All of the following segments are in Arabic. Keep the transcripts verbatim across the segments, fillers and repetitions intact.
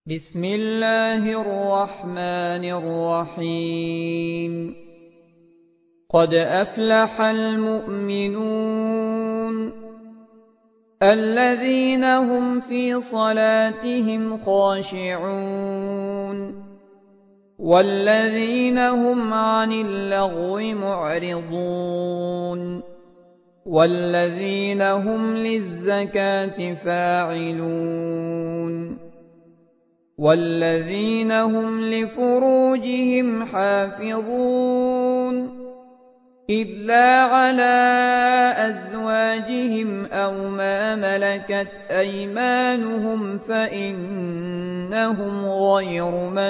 بسم الله الرحمن الرحيم قد أفلح المؤمنون الذين هم في صلاتهم خاشعون والذين هم عن اللغو معرضون والذين هم للزكاة فاعلون والذين هم لفروجهم حافظون إلا على أزواجهم أو ما ملكت أيمانهم فإنهم غير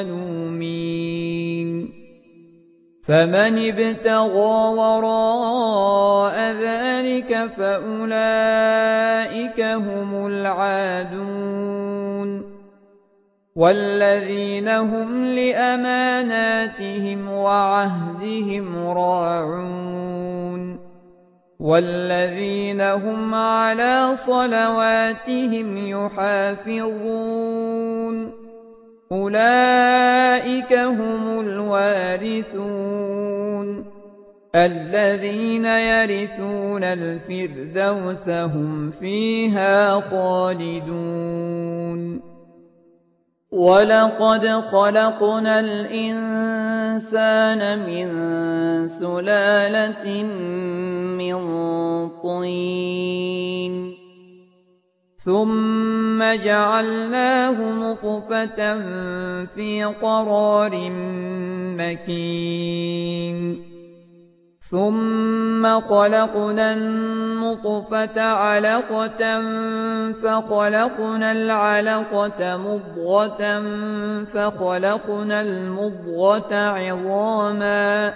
ملومين فمن ابتغى وراء ذلك فأولئك هم العادون والذين هم لأماناتهم وعهدهم راعون والذين هم على صلواتهم يحافظون أولئك هم الوارثون الذين يرثون الفردوس هم فيها خالدون ولقد خلقنا الإنسان من سلالة من طين ثم جعلناه نطفة في قرار مكين ثم خلقنا النطفة علقة فخلقنا العلقة مضغة فخلقنا المضغة عظاما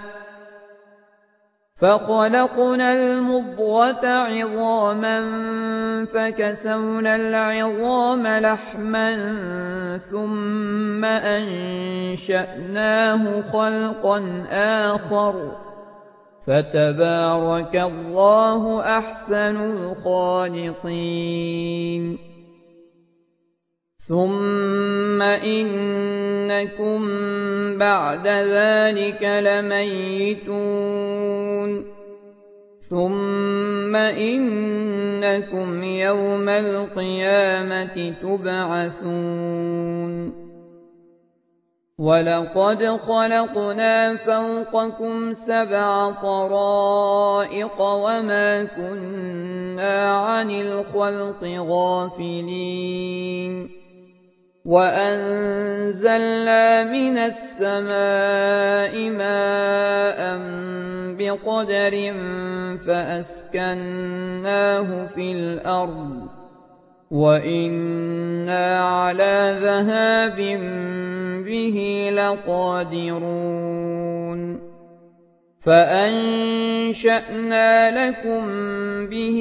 فخلقنا المضغة عظاما فكسونا العظام لحما ثم أنشأناه خلقا آخر فتبارك الله أحسن الخالقين ثم إنكم بعد ذلك لميتون ثم إنكم يوم القيامة تبعثون ولقد خلقنا فوقكم سبع طرائق وما كنا عن الخلق غافلين وأنزلنا من السماء ماء بقدر فأسكناه في الأرض وإنا على ذهاب به لقادرون فأنشأنا لكم به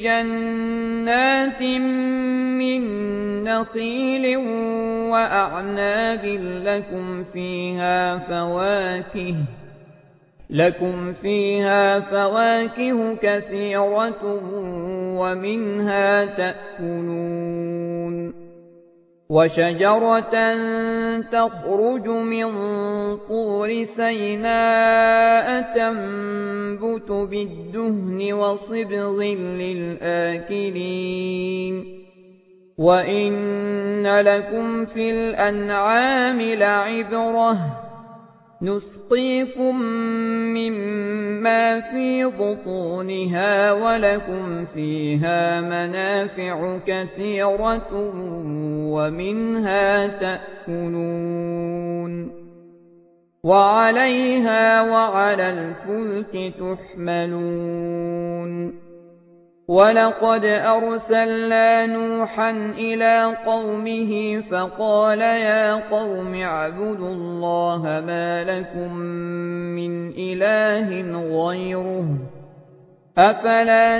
جنات من نخيل وأعناب لكم فيها فواكه لكم فيها فواكه كثيرة ومنها تأكلون وشجرة تخرج من طور سيناء تنبت بالدهن وصبغ للآكلين وإن لكم في الأنعام لعبرة نسقيكم مما في بطونها ولكم فيها منافع كثيرة ومنها تأكلون وعليها وعلى الفلك تحملون ولقد أرسلنا نوحا إلى قومه فقال يا قوم اعبدوا الله ما لكم من إله غيره أفلا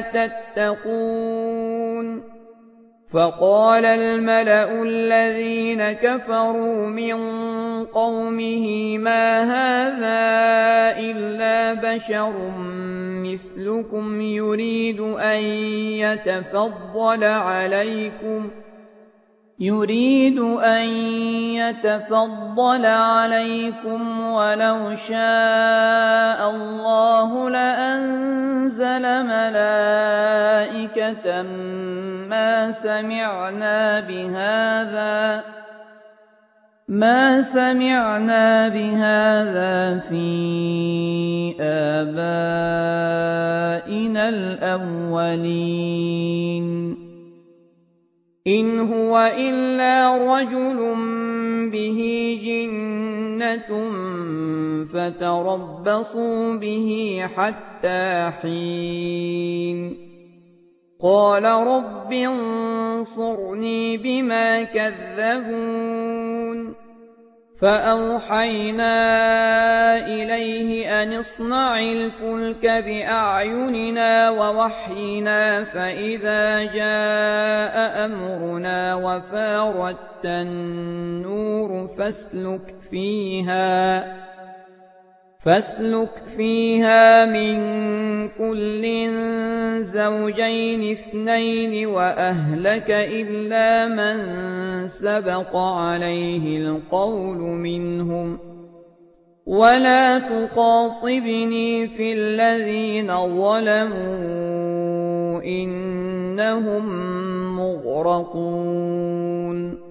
تتقون فقال الملأ الذين كفروا من قومه ما هذا إلا بشر مثلكم يريد أن يتفضل عليكم يريد أن يتفضل عليكم ولو شاء الله لأنزل ملائكة ما سمعنا بهذا ما سمعنا بهذا في آبائنا الأولين إن هو إلا رجل به جنة فتربصوا به حتى حين قال رب انصرني بما كذبون فأوحينا إليه أن اصنع الفلك بأعيننا ووحينا فإذا جاء أمرنا وفارت النور فاسلك فيها فاسلك فيها من كل زوجين اثنين وأهلك إلا من سبق عليه القول منهم ولا تخاطبني في الذين ظلموا إنهم مغرقون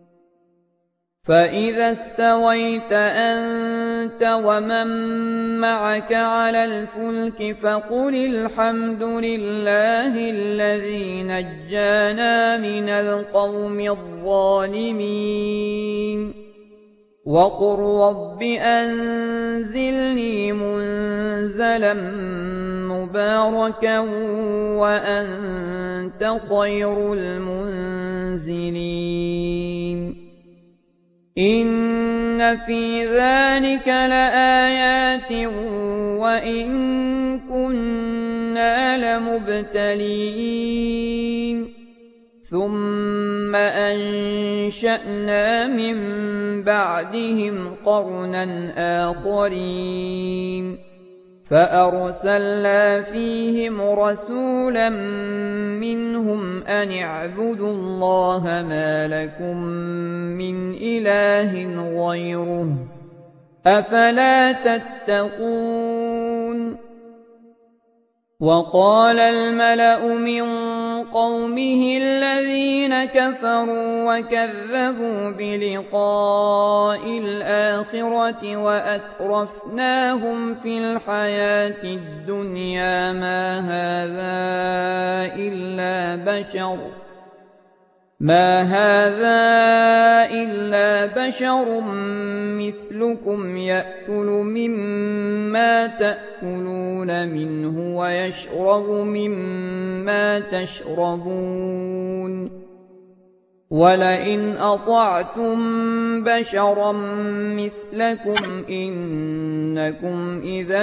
فإذا استويت أنت ومن معك على الفلك فقل الحمد لله الذي نجانا من القوم الظالمين وقل رب أنزلني منزلا مباركا وأنت خير المنزلين إن في ذلك لآيات وإن كنا لمبتلين ثم أنشأنا من بعدهم قرنا آخرين فأرسلنا فيهم رسولا منهم أن اعبدوا الله ما لكم من إله غيره أفلا تتقون وقال الملأ من قومه الذين كفروا وكذبوا بلقاء الآخرة وأترفناهم في الحياة الدنيا ما هذا إلا بشر ما هذا إلا بشر مثلكم يأكل مما تأكلون منه ويشرب مما تشربون ولئن أطعتم بشرا مثلكم إنكم إذا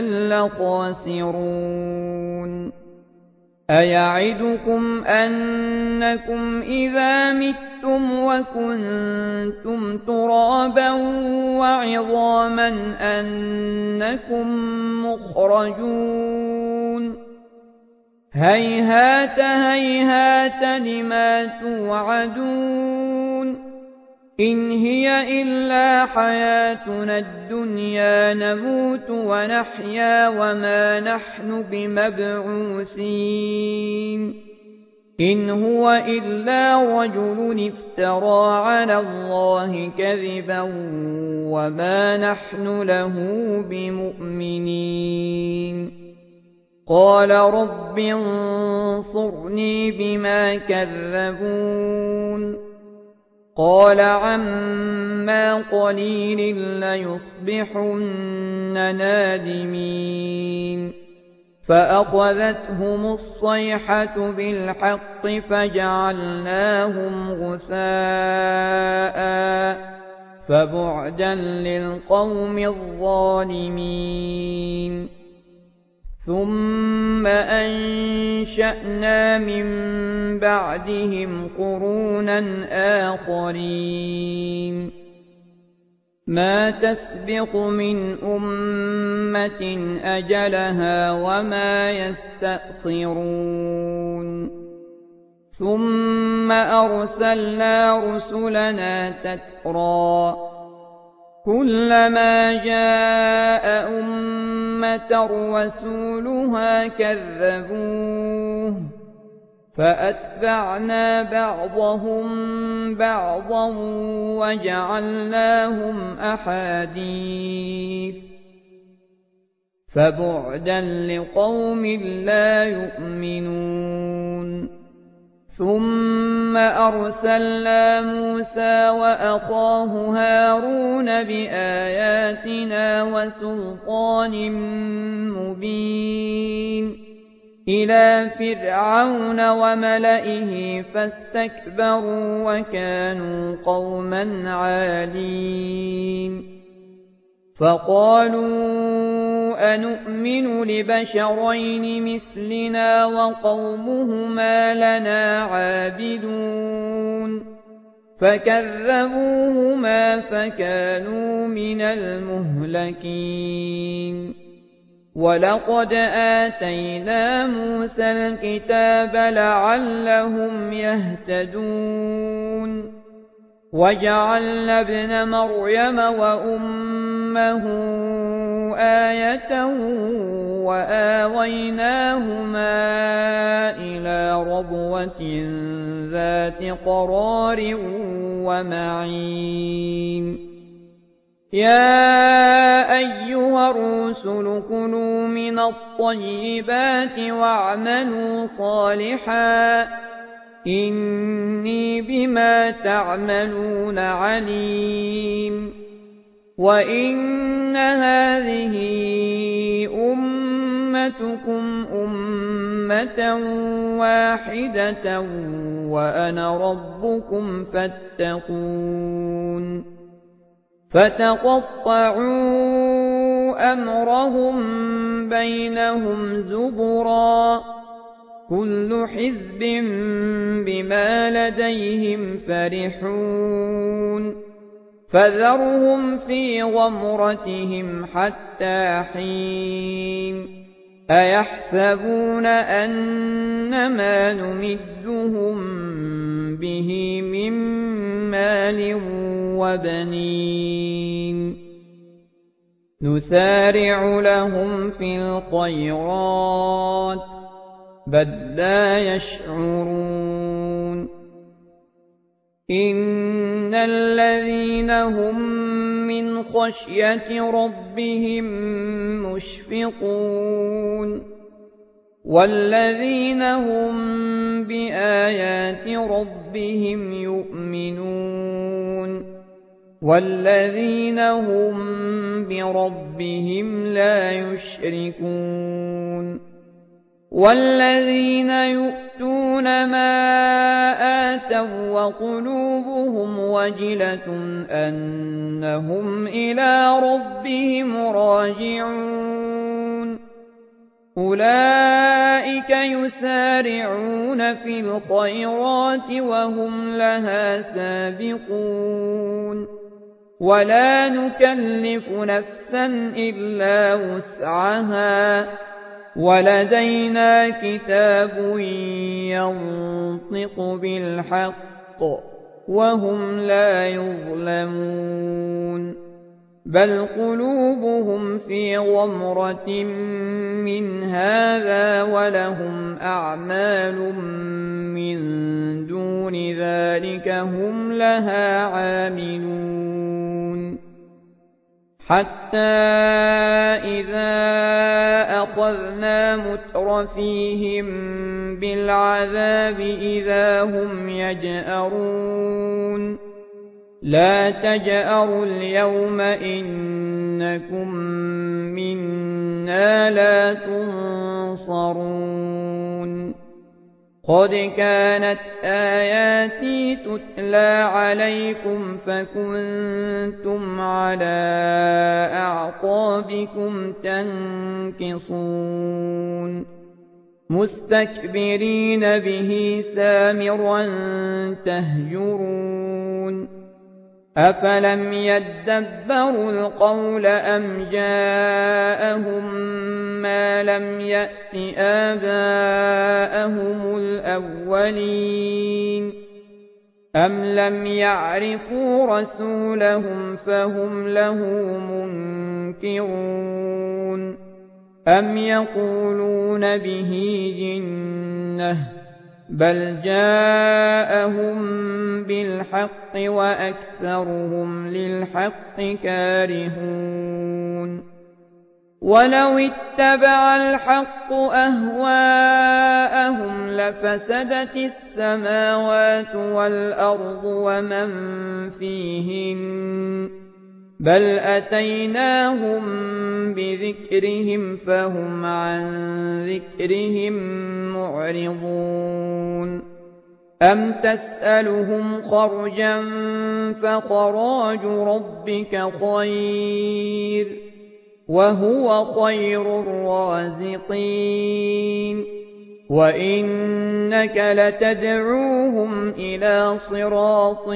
لخاسرون أيعدكم أنكم إذا متم وكنتم ترابا وعظاما أنكم مخرجون هيهات هيهات لما توعدون إن هي إلا حياتنا الدنيا نموت ونحيا وما نحن بمبعوثين إن هو إلا رجل افترى على الله كذبا وما نحن له بمؤمنين قال رب انصرني بما كذبون قال عما قليل ليصبحن نادمين فأخذتهم الصيحة بالحق فجعلناهم غثاء فبعدا للقوم الظالمين ثم أنشأنا من بعدهم قرونا آخرين ما تسبق من أمة أجلها وما يستأخرون ثم أرسلنا رسلنا تترى كلما جاء أمة رسولها كذبوه فأتبعنا بعضهم بعضا وجعلناهم أحاديث فبعدا لقوم لا يؤمنون ثم أرسلنا موسى وأخاه هارون بآياتنا وسلطان مبين إلى فرعون وملئه فاستكبروا وكانوا قوما عالين فقالوا أنؤمن لبشرين مثلنا وقومهما لنا عابدون فكذبوهما فكانوا من المهلكين ولقد آتينا موسى الكتاب لعلهم يهتدون وجعلنا ابن مريم وأمه آية وآويناهما إلى ربوة ذات قرار ومعين يا أيها الرسل كلوا من الطيبات واعملوا صالحا إني بما تعملون عليم وإن هذه أمتكم أمة واحدة وأنا ربكم فاتقون فتقطعوا أمرهم بينهم زبرا كل حزب بما لديهم فرحون فذرهم في غمرتهم حتى حين أيحسبون أنما نمدهم به من مال وبنين نسارع لهم في الخيرات بل لا يشعرون إن الذين هم من خشية ربهم مشفقون والذين هم بآيات ربهم يؤمنون والذين هم بربهم لا يشركون والذين يؤتون ما آتوا وقلوبهم وجلة أنهم إلى ربهم راجعون أولئك يسارعون في الخيرات وهم لها سابقون ولا نكلف نفسا إلا وسعها ولدينا كتاب ينطق بالحق وهم لا يظلمون بل قلوبهم في غمرة من هذا ولهم أعمال من دون ذلك هم لها عاملون حتى إذا أخذنا مترفيهم بالعذاب إذا هم يجأرون لا تجأروا اليوم إنكم منا لا تنصرون قد كانت آياتي تتلى عليكم فكنتم على أعقابكم تنكصون مستكبرين به سامرا تهجرون أفلم يدبروا القول أم جاءهم ما لم يأت آباءهم الأولين أم لم يعرفوا رسولهم فهم له منكرون أم يقولون به جنة بل جاءهم بالحق وأكثرهم للحق كارهون ولو اتبع الحق أهواءهم لفسدت السماوات والأرض ومن فيهن بل أتيناهم بذكرهم فهم عن ذكرهم معرضون أم تسألهم خرجا فخراج ربك خير وهو خير الرازقين وإنك لتدعوهم إلى صراط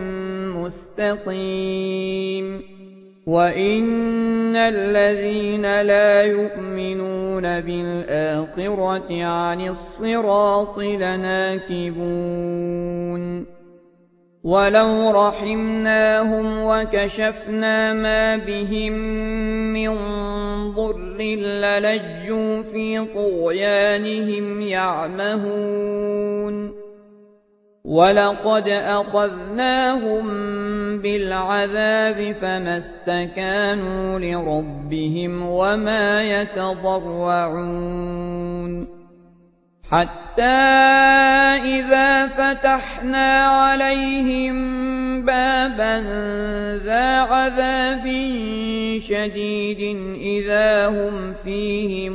مستقيم وإن الذين لا يؤمنون بالآخرة عن الصراط لناكبون ولو رحمناهم وكشفنا ما بهم من ضر للجوا في طغيانهم يعمهون ولقد أخذناهم بالعذاب فما استكانوا لربهم وما يتضرعون حتى إذا فتحنا عليهم بابا ذا عذاب شديد إذا هم فيه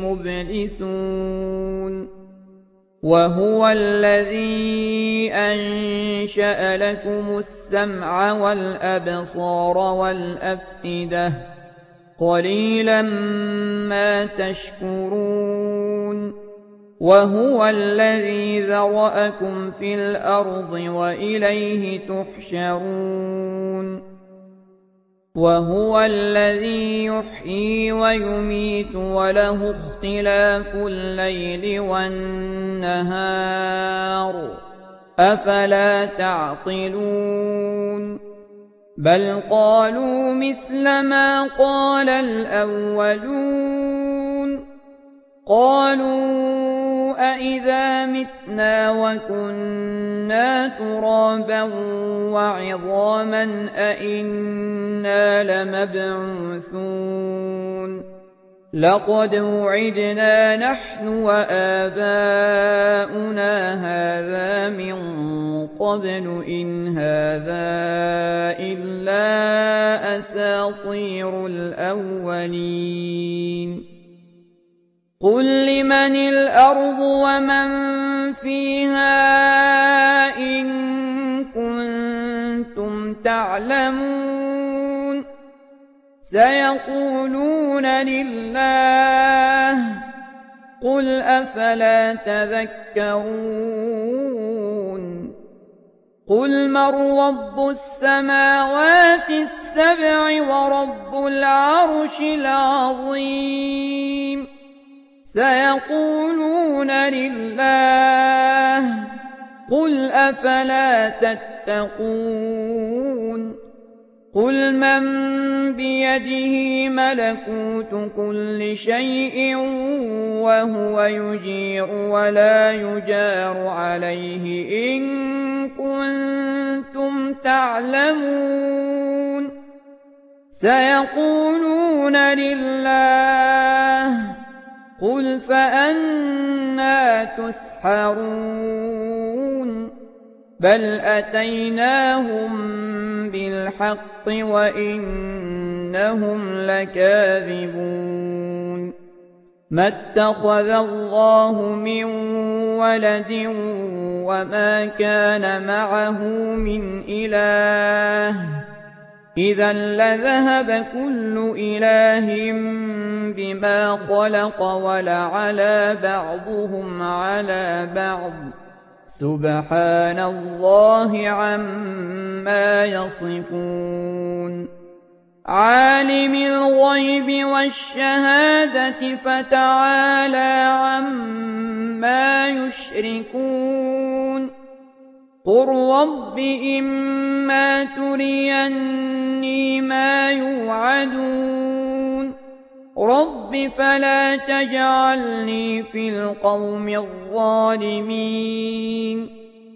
مبلسون وهو الذي أنشأ لكم السمع والأبصار والأفئدة قليلا ما تشكرون وهو الذي ذرأكم في الأرض وإليه تحشرون وهو الذي يحيي ويميت وله اختلاف الليل والنهار أفلا تعقلون بل قالوا مثل ما قال الأولون قالوا أإذا متنا وكنا ترابا وعظاما أإنا لمبعوثون لقد وعدنا نحن وآباؤنا هذا من قبل إن هذا إلا أساطير الأولين قل لمن الأرض ومن فيها إن كنتم تعلمون سيقولون لله قل أفلا تذكرون قل من رب السماوات السبع ورب العرش العظيم سيقولون لله قل أفلا تتقون قل من بيده ملكوت كل شيء وهو يجير ولا يجار عليه إن كنتم تعلمون سيقولون لله قل فأنى تسحرون بل أتيناهم بالحق وإنهم لكاذبون ما اتخذ الله من ولد وما كان معه من إله إذا لذهب كل إله بما خلق ولعلى بعضهم على بعض سبحان الله عما يصفون عالم الغيب والشهادة فتعالى عما يشركون قل رب إما تريني ما يوعدون رب فلا تجعلني في القوم الظالمين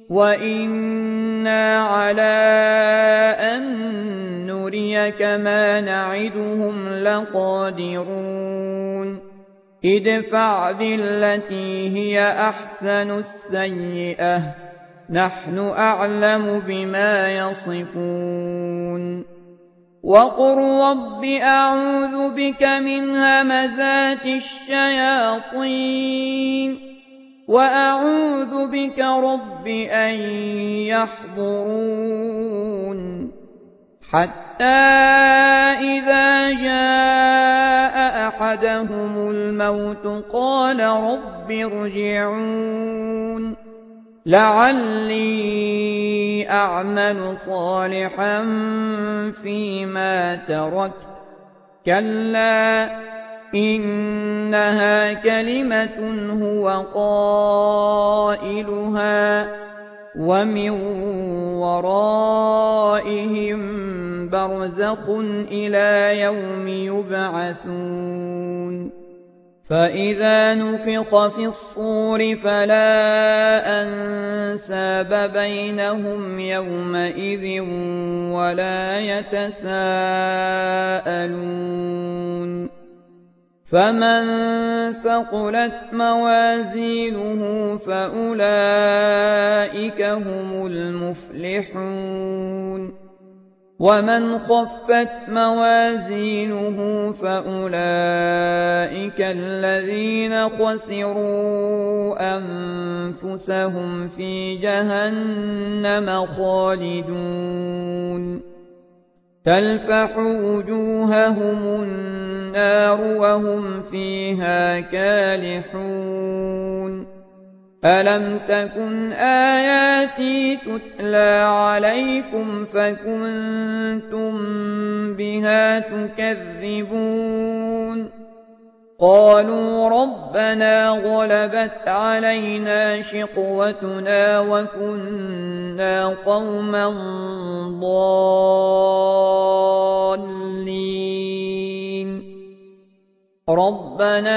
وإنا على أن نريك ما نعدهم لقادرون ادفع بالتي هي أحسن السيئة نحن أعلم بما يصفون وقل رب أعوذ بك من همزات الشياطين وأعوذ بك رب أن يحضرون حتى إذا جاء أحدهم الموت قال رب ارجعون لعلي أعمل صالحا فيما تركت كلا إنها كلمة هو قائلها ومن ورائهم برزخ إلى يوم يبعثون فإذا نفخ في الصور فلا أنساب بينهم يومئذ ولا يتساءلون فمن ثقلت موازينه فأولئك هم المفلحون ومن خفت موازينه فأولئك الذين خسروا أنفسهم في جهنم خالدون تلفح وجوههم النار وهم فيها كالحون ألم تكن آياتي تتلى عليكم فكنتم بها تكذبون قالوا ربنا غلبت علينا شقوتنا وكنا قوما ضالين ربنا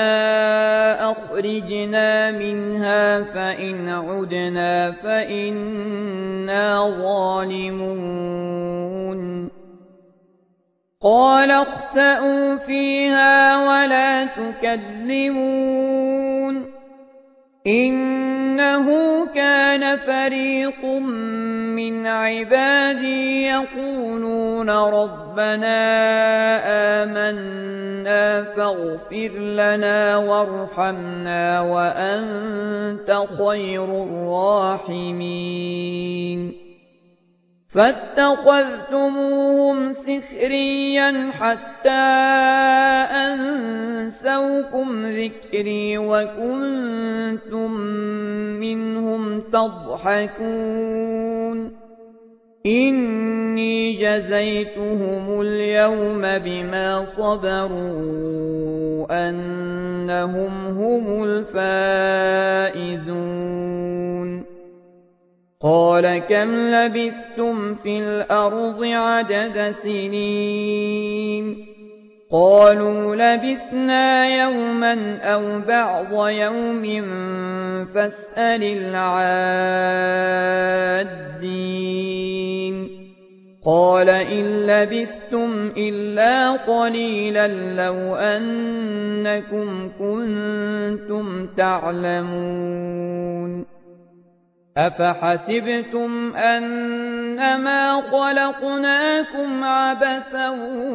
أخرجنا منها فإن عدنا فإنا ظالمون قال اخسئوا فيها ولا تكلمون إنه كان فريق من عبادي يقولون ربنا آمنا فاغفر لنا وارحمنا وأنت خير الراحمين فاتخذتموهم سخريا حتى أنسوكم ذكري وكنتم منهم تضحكون إني جزيتهم اليوم بما صبروا أنهم هم الفائزون قال كم لبثتم في الأرض عدد سنين قالوا لبثنا يوما أو بعض يوم فاسأل العادين قال إن لبثتم إلا قليلا لو أنكم كنتم تعلمون أفحسبتم أنما خلقناكم عبثا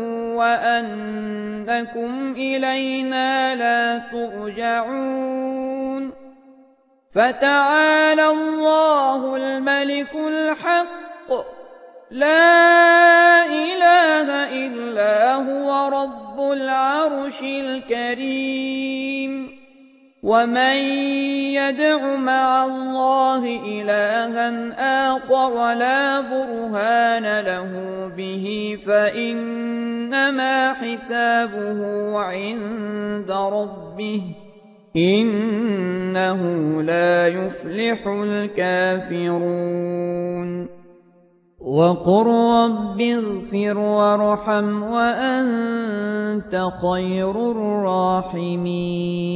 وأنكم إلينا لا ترجعون فتعالى الله الملك الحق لا إله إلا هو رب العرش الكريم ومن يدع مع الله إلها آخر لا برهان له به فإنما حسابه عند ربه إنه لا يفلح الكافرون وقل رب اغفر وارحم وأنت خير الراحمين